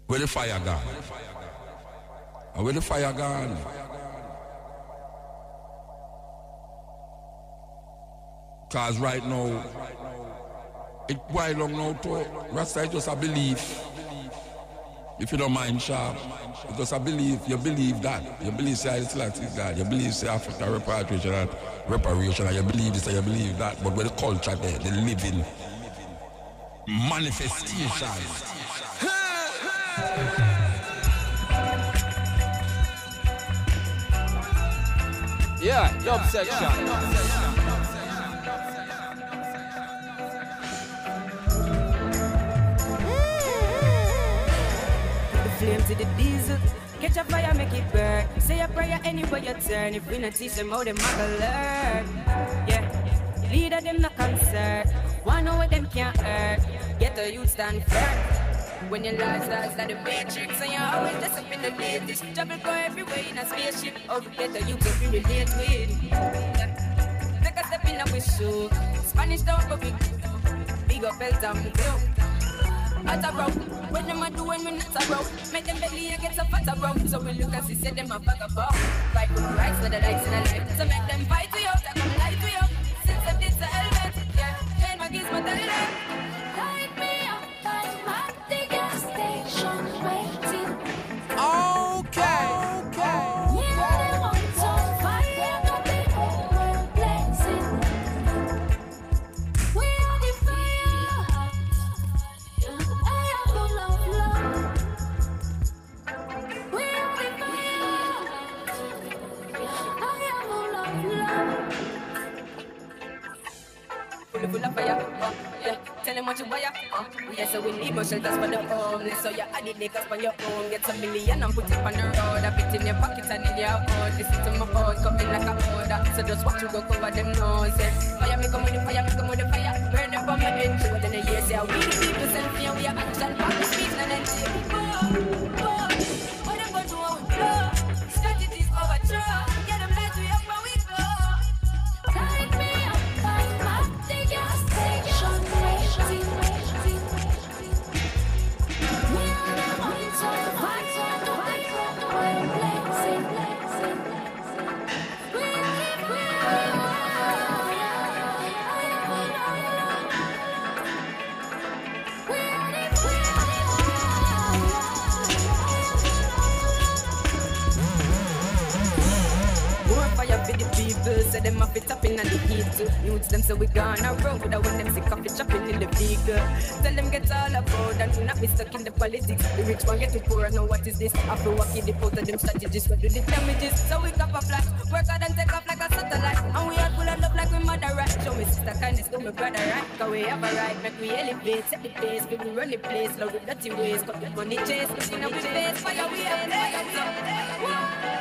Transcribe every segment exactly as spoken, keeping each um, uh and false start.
Where the fire gone? Where the fire gone? Cause right now, it why long now to Rasta is just a belief. If you don't mind, sharp, it's just a belief. You believe that. You believe say it's like God. You believe say Africa repatriation and reparation, and you believe this and you believe that. But with the culture there, the living manifestation. Yeah, dub section. Yeah. Flame to the diesel, catch a fire, make it burn. Say a prayer anywhere you turn. If we not teach them how them have to learn. Yeah, leader them not concerned. One know what them can't earn. Get the youth stand firm. When your life starts like the matrix and you're always just up in the latest. Travel go everywhere in a spaceship. Oh, get the youth if you relate with. Yeah. Take a step in a wish show. Spanish don't go big. Big up belt down the bill. At a row, when them a do when we not a row. Make them belly and get so fat a row. So we look and see, say them a bag of ball. Fight with the rights, with the lights in the life. So make them fight to you, that come light to you. Since I did the helmet, yeah, chain my gears, my talent. Light me up, I'm at the gas station waiting. Okay, okay. Yeah, they want on fire, got the whole world blazing. We are the fire. I am full of love. We are the fire. I am full of love. Full, full of fire, oh, yeah. Tell them what you buy, oh, yeah. So we need more shelters for the homeless. So you add the niggas for your own. Get some million and put it on the road. A bit in your pocket and in your heart. Listen to my voice, coming like a order. So just watch you go cover them noses. Fire me come with the fire, me come with the fire. Burn them from my entry. What in the years, yeah. We the people selfie and we are action. Back the speech and then say, oh, oh. What them gonna do when we blow? Strategies overthrow. Get them lights, we up and we go. Light me up, I'm at the gas station waiting. We are the ones on fire, the white road, the world blazing. We are the fire. We are the fire. More fire for the people, so them have it up in the heat too. Youths them so we gonna road, I want them sick of it chopping in the vehicle. Tell them get all about and do not be stuck in the politics. The rich one get to poor, know what is this? After walking the pot of them strategies, what do the damages? So we cap a flash, work hard and take off like a satellite. And we are full of love like we mother right. Show me sister kindness to my brother right. Cause we have a right, make we elevate, set the pace, people run the place, love with dirty ways, cut the money chase, looking at we face, fire we have fire.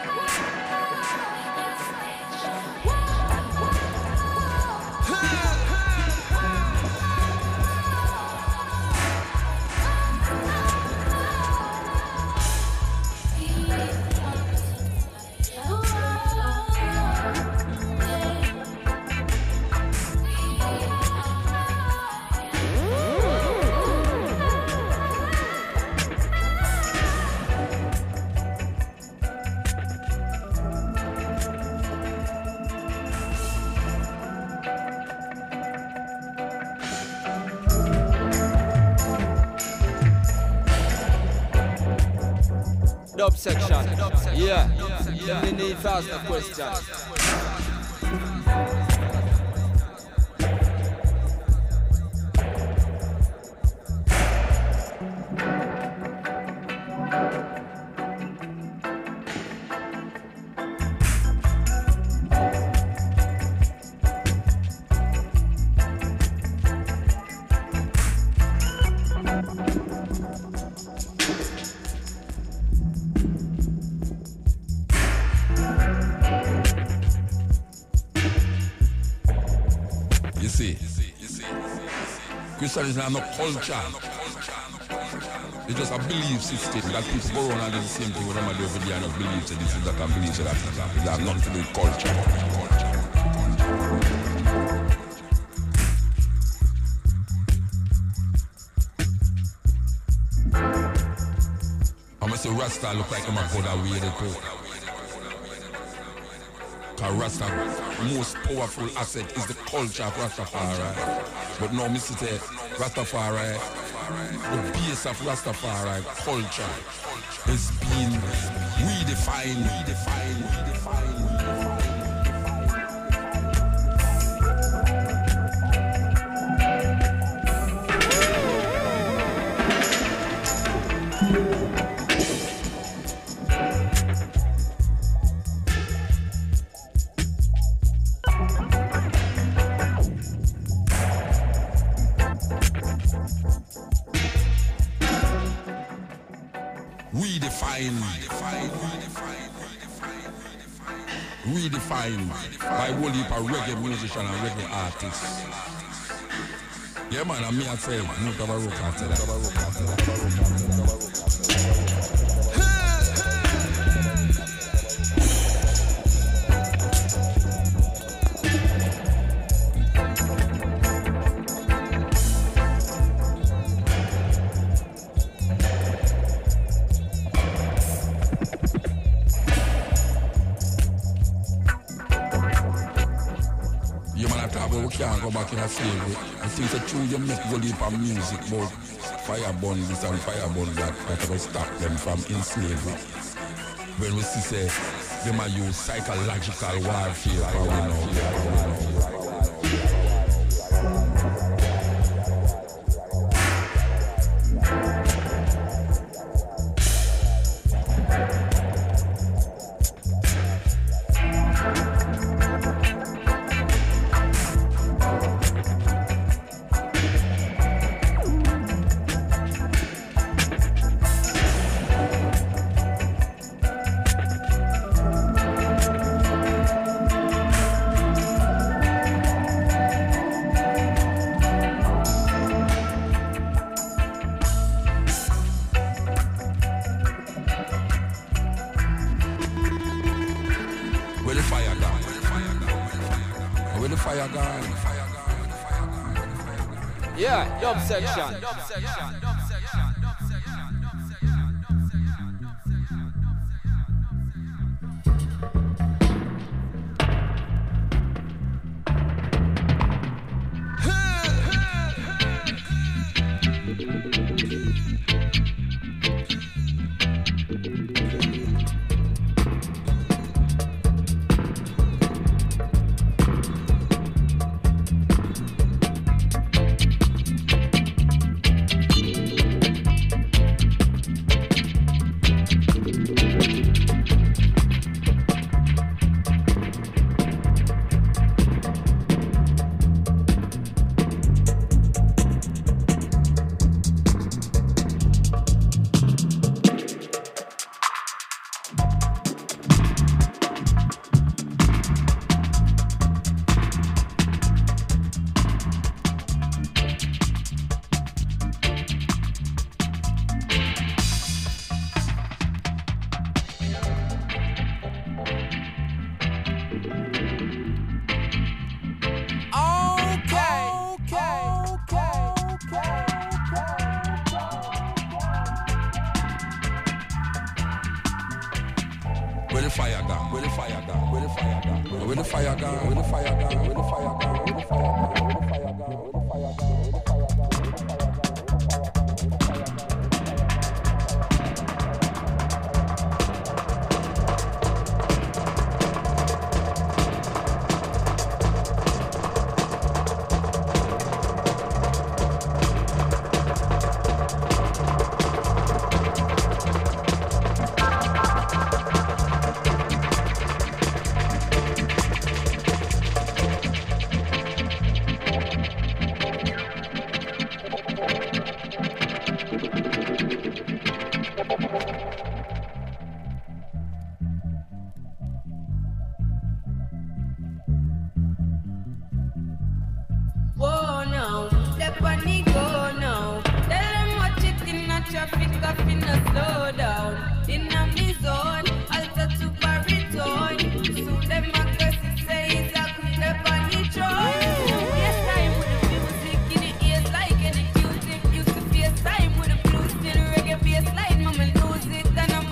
Dub section. Yeah. Let me need to ask the question. Christianity is not culture. It's just a belief system that people go around and do the same thing when they do every day and just believe that this is that and believe that it has nothing to do with culture. see Rasta look like him a good away the too. Cause Rasta most powerful asset is the culture of Rastafari. But now me say Rastafari, the base of Rastafari culture is being redefined, redefined, redefined, redefined. Redefine, redefine by a whole heap of reggae musician and reggae artists. Yeah man, and me I say, move to a rock and tell that. Can't go back in a slavery. I think it's true you make go leap of music about fire burn this and fire burn that that will stop them from enslavement. When we see say them are use psychological warfare for we know. Yeah, dub section. Dub section. Dub section. Like any music, used to face time with a blue still reggae bass line, mama lose it and I'm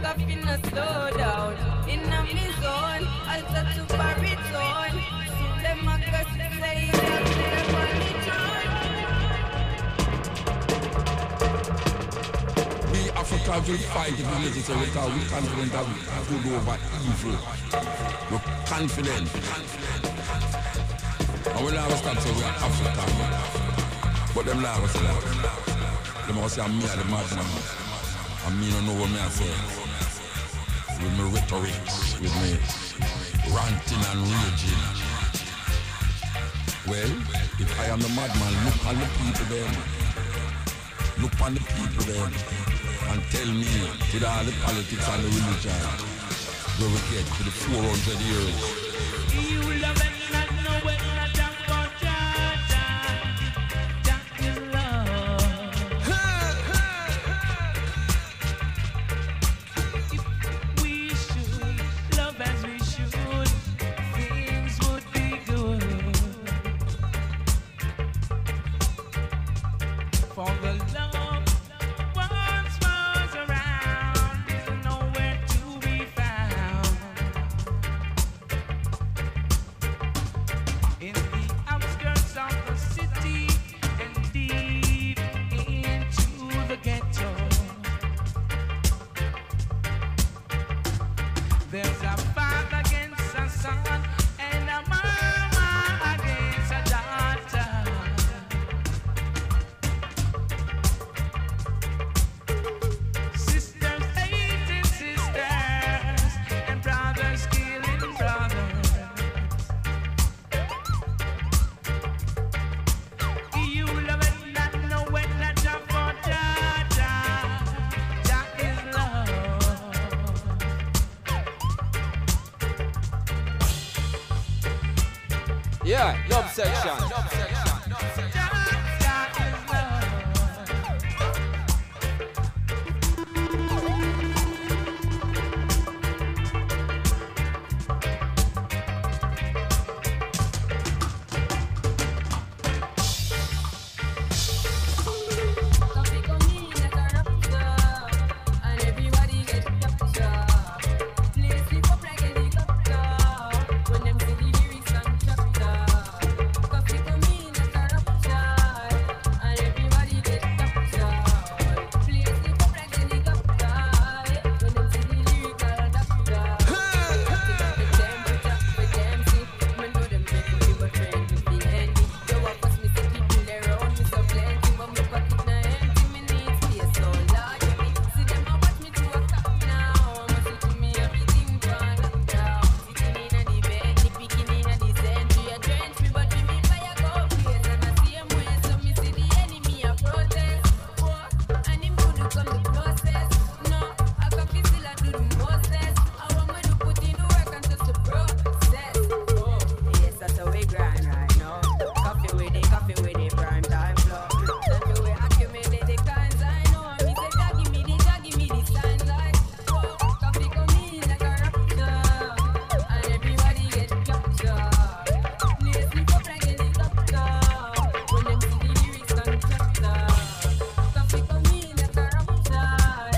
coffee no slow down. In a me zone, alter to baritone. Soon them a go say that them on the throne. We Africans will fight if we necessary because we're confident that we can good over evil. We're confident. And we never stop saying we're African. But them never say that. Them all say I'm me the madman. And me don't know what me I say. With my rhetoric, with me ranting and raging. Well, if I am the madman, look on the people then. Look on the people then. And tell me, with all the politics and the religion, where we get to the four hundred years. You love it, not know it, not talk about Jah, Jah. Jah is love. If we should love as we should, things would be good. For the love once was around is nowhere to be found. In the outskirts of the city and deep into the ghetto, there's a father against a son and a mama against a daughter. Sisters hating sisters and brothers killing brothers. You love it, not know it, not just for Jah, Jah. Jah is love. Yeah, dub section. Jah, Jah is love. Coffee come in like a rapture, and everybody get captured. Place lift up like helicopter, when them see the lyrics and chapter. Coffee come in like a rapture, and everybody get captured. Place lift up like helicopter, when them see the lyrics and chapter. Coffee got the temperature, the them see, me know them ready, we were trained to be handy. Yo, I pass me see people there around me so plenty, but my pocket na empty, me need space, so Lord, yeah, me see them a watch me to a cop now. Must see to me everything gone down. Sitting in a the bed, the picking in a the century, a drench me, but me mean fire go place, and I see him way, so me see the enemy a protest. Whoa, and him could come the closest. No, I can feel still I do the mostest. I want me to put in the work and just the process. Oh, yes, that's how we grind right now. Coffee with it, coffee with it, prime time flow. That's the way I accumulate the kinds I know. And me say, "Jah, give me the, Jah, give me the signs like, whoa, coffee come in like a rapture, and everybody get captured. Place lift up like helicopter, when them see the lyrics and chapter. Coffee come in like a rapture,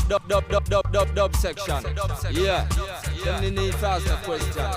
dub, dub, dub, dub, dub, dub section. Yeah, them need to ask the question.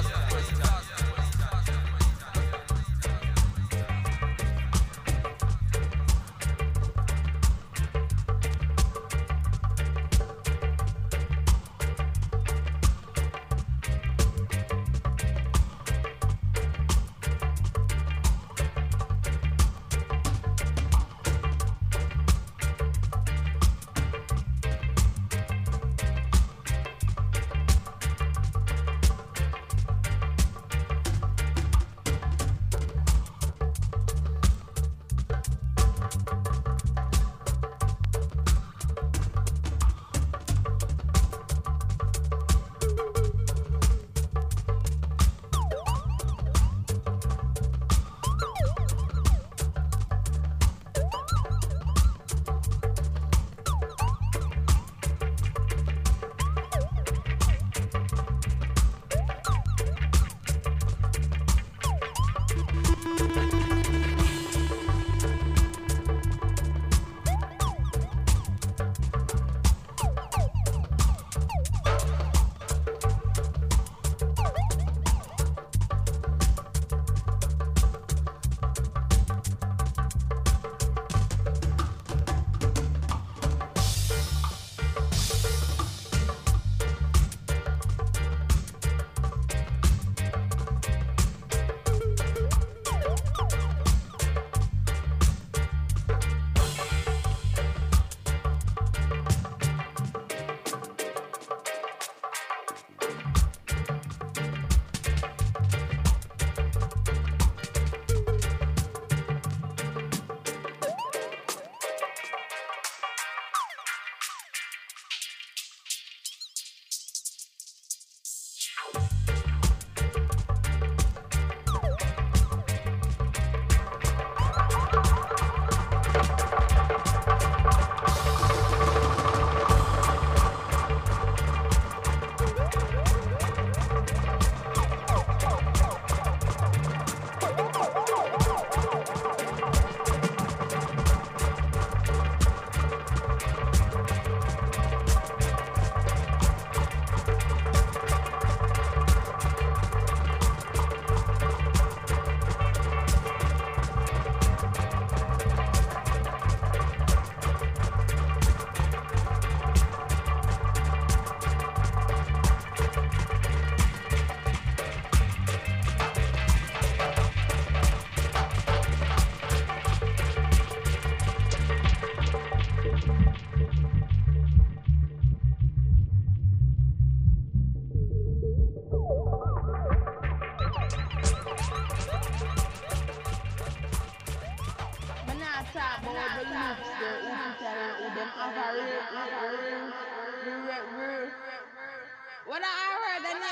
What I heard the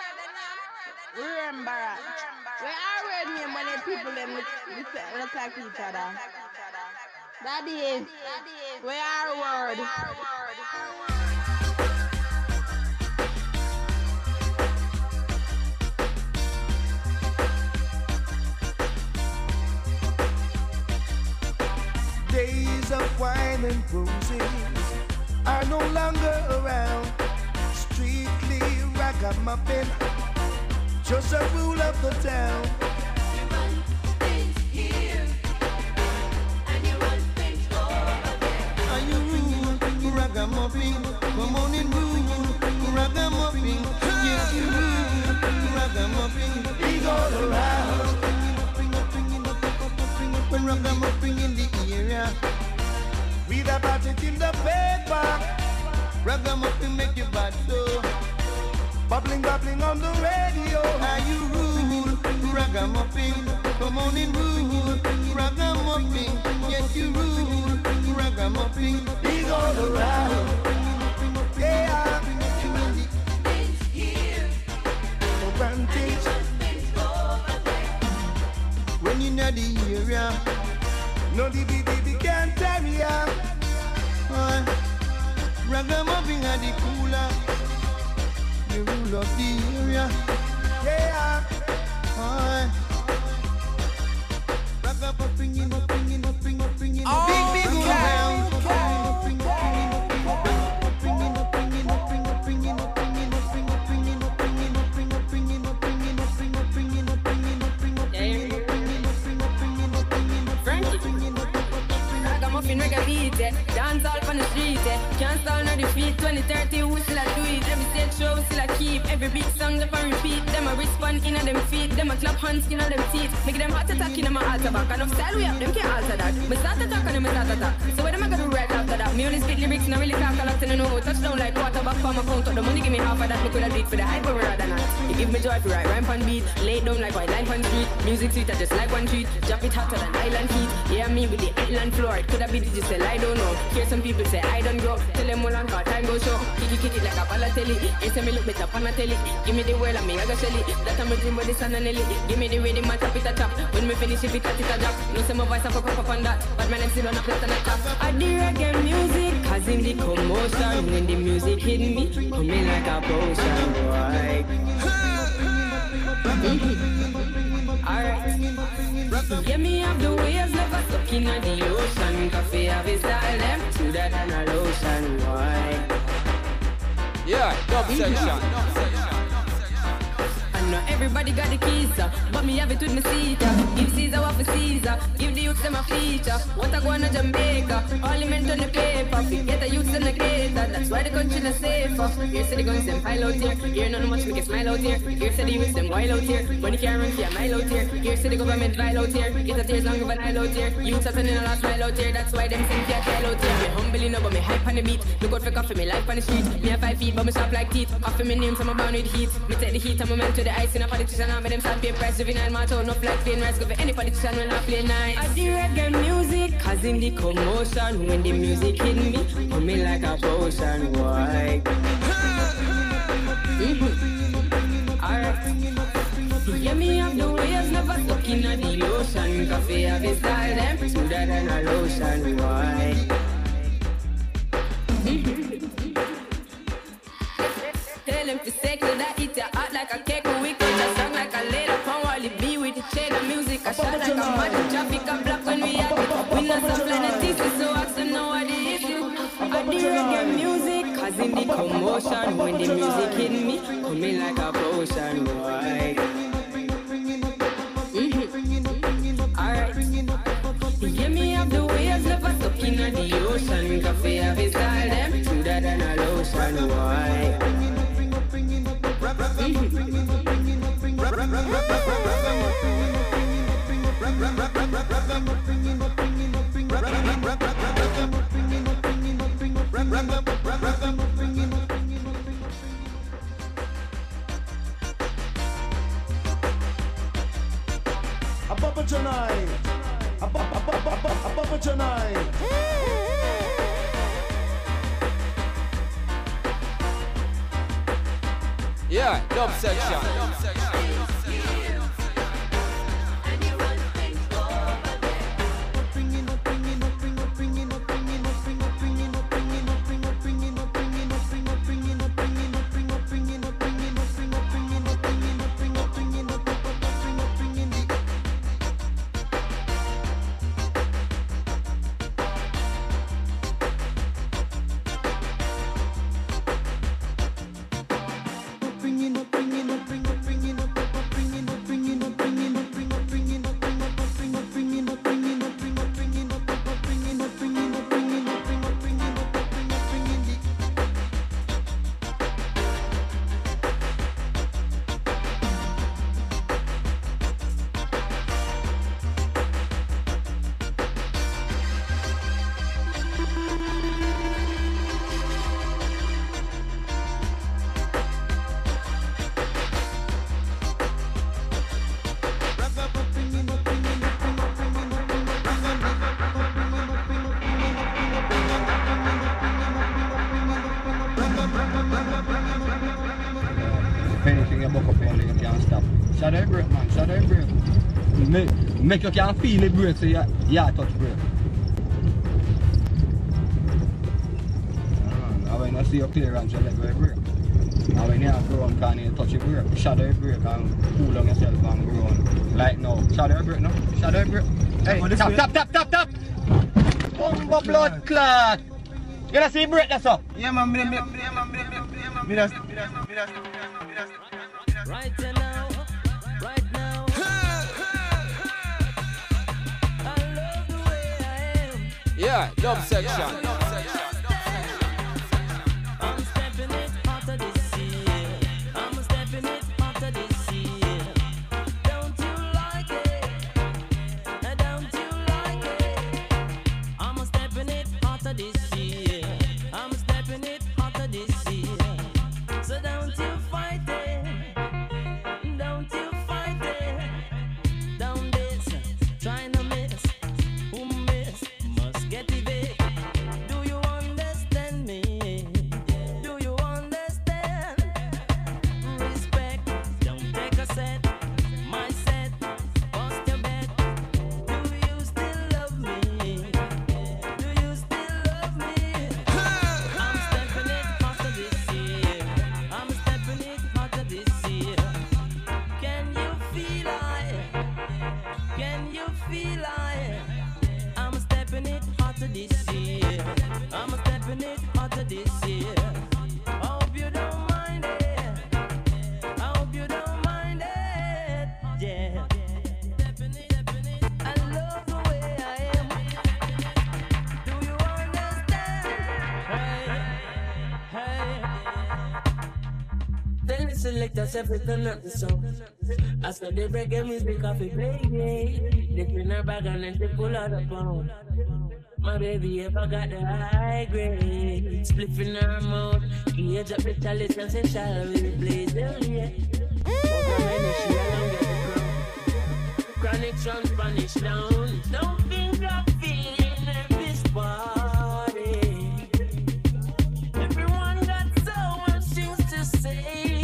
name? Remember. Where I heard name when the people them look, look like each other. That is where our word. Days of wine and roses are no longer around. Strictly ragamuffin, just a rule of the town. You run things here, and you run things over there. And you rule ragamuffin, come on and rule ragamuffin. Yes, you rule ragamuffin, big all around. When ragamuffin in the area, read about it in the paper. Ragamuffin make you bad so. Bubbling, bubbling on the radio. How you rule, ragamuffin. Come on and rule, ragamuffin. Yes, you rule, ragamuffin. Big all around. Yeah. Things here, Run things. things over there. When you know the area, no D B D B can't tell ya. Uh, Ragamuffin had the cooler, the rule of the area. Yeah. Uh, Ragamuffin in, upping in, upping, upping in, big, big around. Upping, upping, upping, upping, upping, upping, upping, there. Dance all on the street, eh. Can't stall no defeat. twenty thirty, who still a do it? Every stage show, still a keep. Every big song, them a repeat. Them a respond in a them feet. Them a clap hands in a them teeth. Make them heart attack in a my altar back. Enough style we have, them can't alter that. Me start attack and them start attack. So what am I gonna do right after that? Me only spit lyrics, no really talk a lot and I know. Touchdown like quarterback for my count. The money give me half of that. Me coulda do it for the hype, but rather not. You give me joy for right rhyme on beat. Lay down like white line on street. Music sweet, I just like one treat. Drop it hotter than island heat. Yeah, me with the island floor. It coulda be digital, I don't know. Hear some people say I don't grow. Tell them all on call, time go show. Kick it, kick it like a Balotelli. They say me look better on a telly. Give me the world and me I go shelly. That I'm a dream with the sun and Nelly. Give me the rhythm and tap it a chop. When me finish if it cut it a drop. No say my voice I fuck up on that. But my name still on a plate and a top. I do reggae music, cause in the commotion. When the music hit me, come in like a potion, boy. Alright. Yeah, me have the waves never stuck in the ocean. Coffee have a style, them to that and a lotion, boy. Yeah, dub section. I know everybody got the keys, uh, but me have it with me Caesar. Give Caesar what for Caesar, give the youths them a feature. What I go on to Jamaica, all he meant on the paper. Forget the youths and the gator, that's why the country is safer. Here say the guns them pile out here, here none much make a smile out here. Here say the youths them wild out here, when you can't run for a mile out here. Here say the government vile out here, get a tears longer than Nile out here. Youths are sending a last mile out here, that's why them send can't tell out here. Me humbly no, but me hype on the beat. Look out for coffee, me life on the street. Me have five feet, but me sharp like teeth. Off of me name, so I'm bound with heat. Me take the heat, I'm a man to the ice in a politician. I'm them stand pay price, juvenile match out, no flag plain rice. Go for any politician when I play nice. I do reggae music, cause in the commotion. When the music hit me, come in like a potion, boy. Mm-hmm. Alright. Yeah, me have the waves never stuck in the ocean. Coffee have a style, them smoother than a lotion, boy. Mm-hmm. Tell them to settle that eat your heart like a cake. We could just song like a later pound while it be with the cheddar music. I shot like a mad traffic and black when we have it. We not some planet thesis, so ask them know what the issue. I do reggae music, cause in the commotion. When the music hit me, come in like a potion, boy. Mm-hmm. Alright. Yeah, me have the waves never stuck in the ocean. Coffee have a style, them smoother than a lotion, boy. A papa tonight, a papa, a papa, a papa tonight. Yeah, dub section. Anything you buck up on you can't stop. Shut up break, man, shut up break. Make, make you can feel it break so you, you touch break. And when you see your clearance, you let go break. And when you have ground, can you touch your break. Shut up break and cool on yourself and ground. Like now, shut up break, no? Shut up break. Hey, tap, tap, tap, tap, tap. Bumbo blood clot. You gonna see break that's up? Yeah, man, me, me, me, man, me, me, me, me, just, me, just, me, just. Right now, right now. I love the way I am. Yeah, Yeah, dub section. I'm stepping it hotter this year. I'm stepping it hotter this year. Don't you like it? Don't you like it? I'm stepping it hotter this year. I'm stepping it hotter this year. So don't you fight it. Don't you fight it. Don't miss. Trying to miss. Who miss must get evicted. Do you understand me? Do you understand? Respect, don't take a set. My set, bust your bet. Do you still love me? Do you still love me? I'm stepping it hotter this year. I'm stepping it hotter this year. Can you feel it? Can you feel it? I'm stepping it hotter this year. I'm stepping it hotter this year. I hope you don't mind it. I hope you don't mind it. Yeah. I love the way I am. Do you understand? Hey, hey. Tell the selectors everything up the song. I said the reggae music off it play. They pin her bag and then they pull out the phone. My baby ever got the high grade. Spliff in her mouth. Age up the chalice and say shall we blaze them, yeah. Over my neck she alone get the crown. Chronic from Spanish down. Don't think I'm feeling this party. Everyone got so much things to say.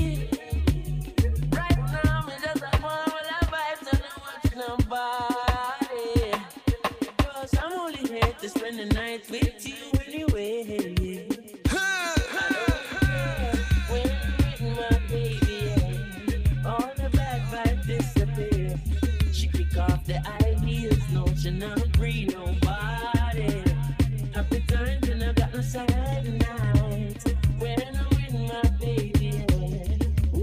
Right now, me just have one with a vibe, so don't watch nobody. Cause I'm only here to spend the night with you anyway. I don't care when I'm with my baby, yeah. All the bad vibes disappear. She kick off the high heels, no, she not free nobody. Happy times and I got no sad nights when I'm with my baby, yeah.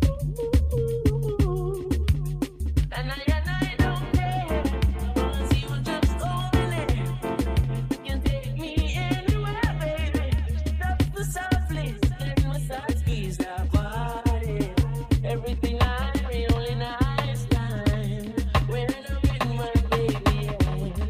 And I and I don't care. Wanna see you just holding it. You can take me anywhere, baby. Stop the softly, let my side squeeze that body. Everything I read only nice time when I'm with my baby, yeah.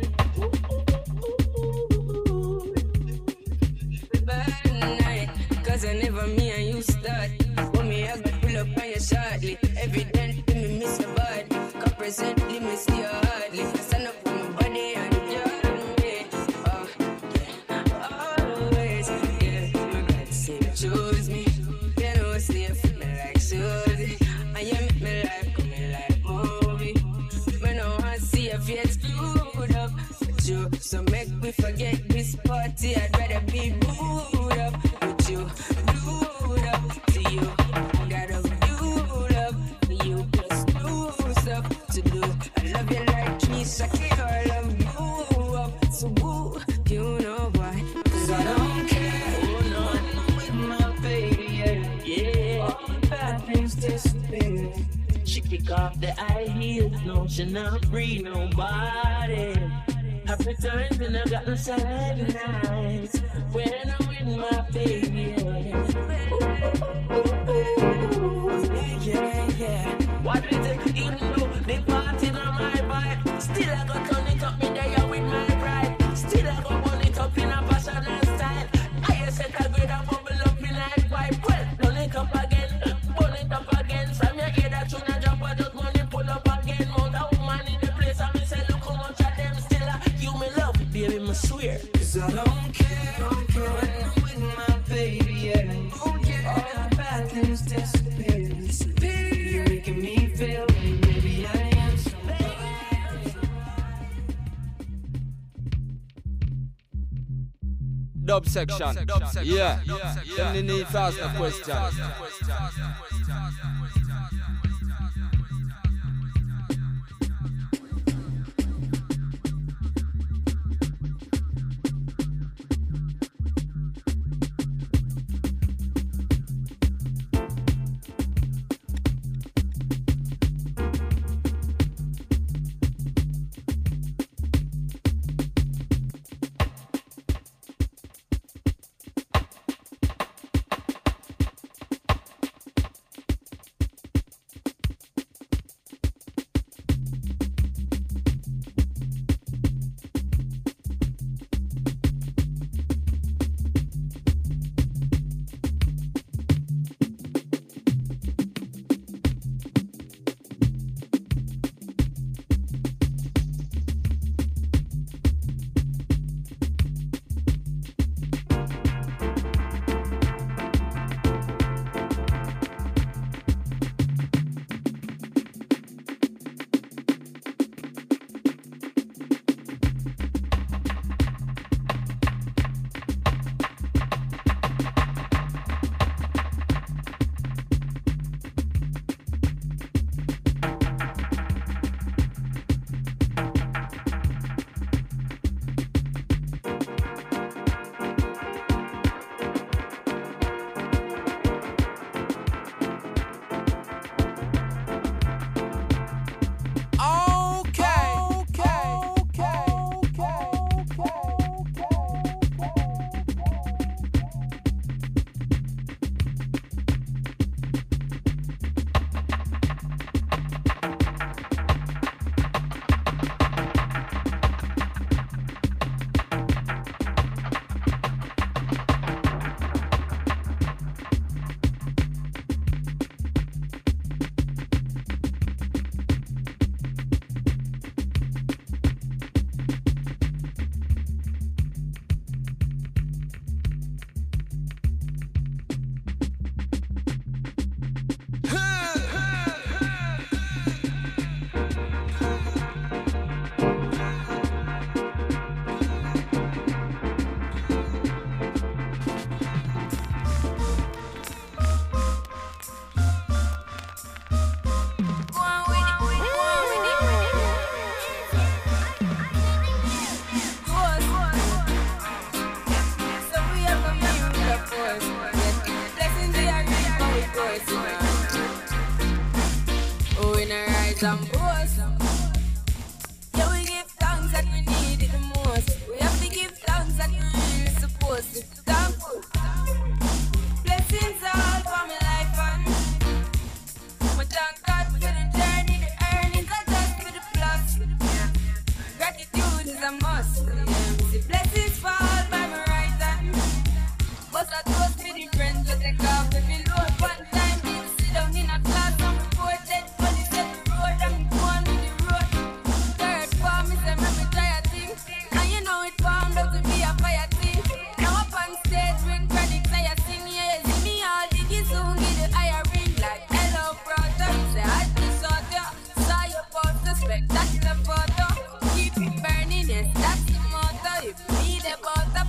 Bad night, cause I never me and you start. For me, I got pull up on you shortly. Evidently, me miss your body. Cause presently, me see you hardly. Stand up for my body and you hold me. Oh, yeah, always. Yeah, my God say you choose me. You know, say you feel me like Susie. And you make me life come me like movie. Me know I see your face screwed up with you. So make me forget this party. I'd rather be booed up with you. Booed up to you. Gotta do love for you. Plus do stuff to do. I love you like me, Shaki. I love you up. So woo, you know why? Cause I don't care. Oh no, I'm with my baby, yeah. yeah. All the bad things disappear. She kick off the high heels, no, she not free nobody. Happy times and I got no sad nights when I'm with my baby, Yeah, yeah, yeah. what we take, even though the party on my vibe, still I got turn it up, me there with my bride. Still I got burn it up in a passion and style. I set a grade and bubble up in like pipe. Well, turn it up again, burn it up again. From your ear that tune and jump, I just money pull up again. Mount a woman in the place, and me say, look how much of them still are. You me love, baby, me swear. Cause I don't care, don't care when I'm with my baby, yeah. Oh yeah, all the bad things disappear, disappear. You're making me feel like maybe I am somebody. Dub section. Yeah. Them the need to ask the question.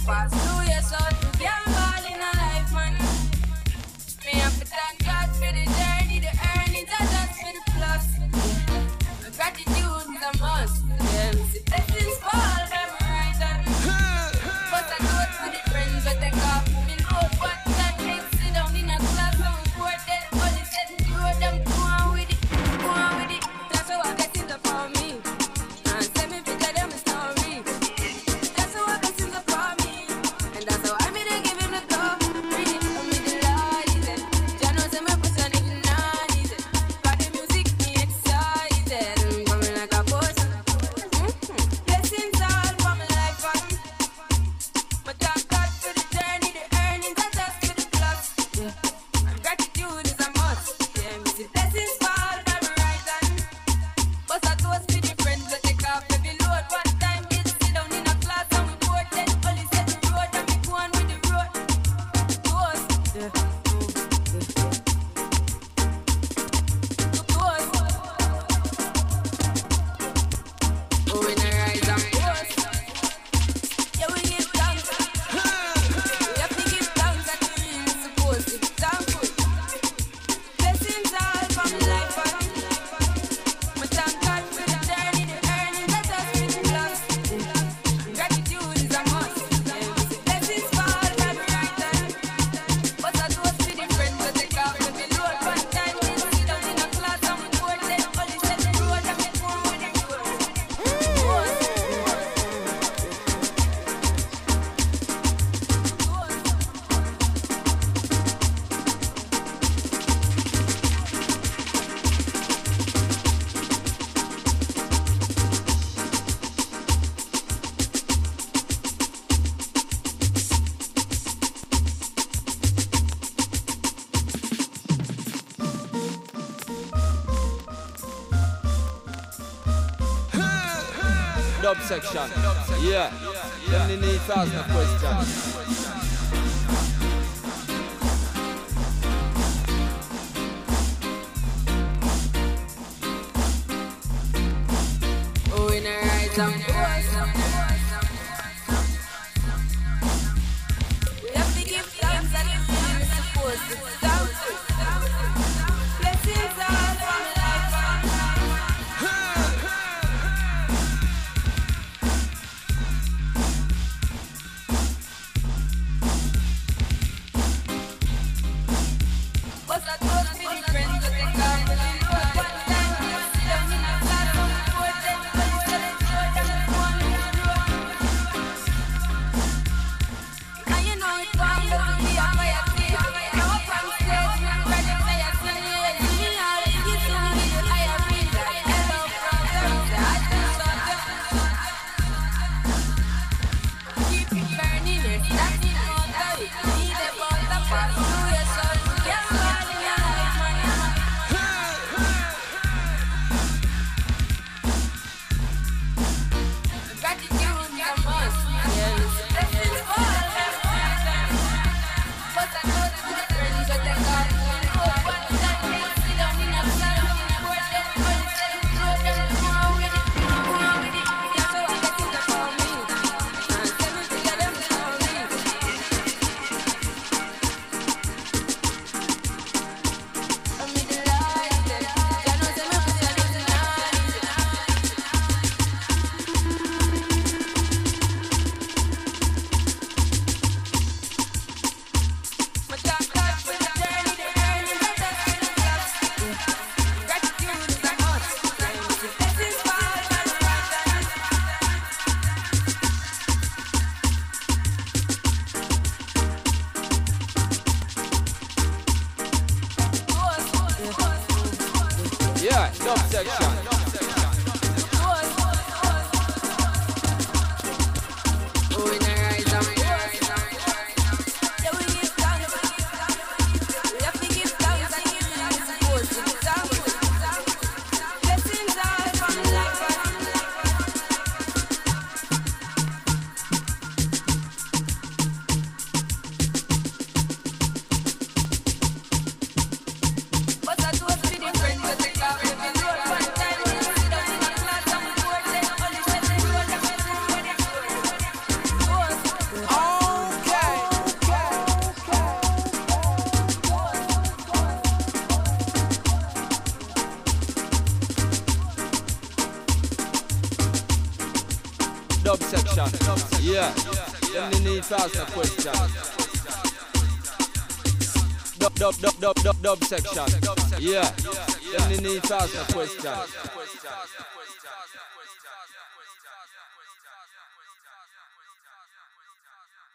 pass through your soul. You can't fall in a life, man. Me have to thank God for the journey, the earnings, and just for the plus. Gratitude is a must. Yeah, see blessings fall from right hand. But I do it for the friends that take off me load. What time makes sit down in a class and report them. Only said to them, go on with it, go on with it. That's how I get it up for me. And send me picture them a story. That's how I get it up for me. And that's how I made it give him the cup. Read it for me the Lord, he said. Jah knows I'm a person if not, he said. Got the music, me excited. Coming like a boss. Blessings all for my life, and but thank God for the journey, the earnings, and just for the plus. Yeah. And gratitude is a must. Yeah, me see blessings fall from my right hand. But I toast for the friends that take off every load. One time kids sit down in a class and we board then only set the road and we go on with the road. Toast. Yeah. Toast. Oh, when I rise and post. Yeah, we give thanks. We have to give thanks that we really supposed to be thankful. Blessings all from life and but thank God for the journey, the earnings, and just for the plus. Gratitude is a must. Yeah, we see blessings fall from the right hand. But I do it for the friends that take off every load. One time we sit down in a class and we board them only set the road and we go on with the road. Dub section. Yeah. Them the need to ask the question. Oh, in a rise and post. We have to give thanks that we really supposed to be thankful. Blessings all from life and but I toast for the friends that take off every load. One time we sit down in a class and we board them only set the road and we go dub section. Yeah, them the need to ask a question. Dub, dub, dub, dub, dub, dub section. Yeah, them the need to ask a question.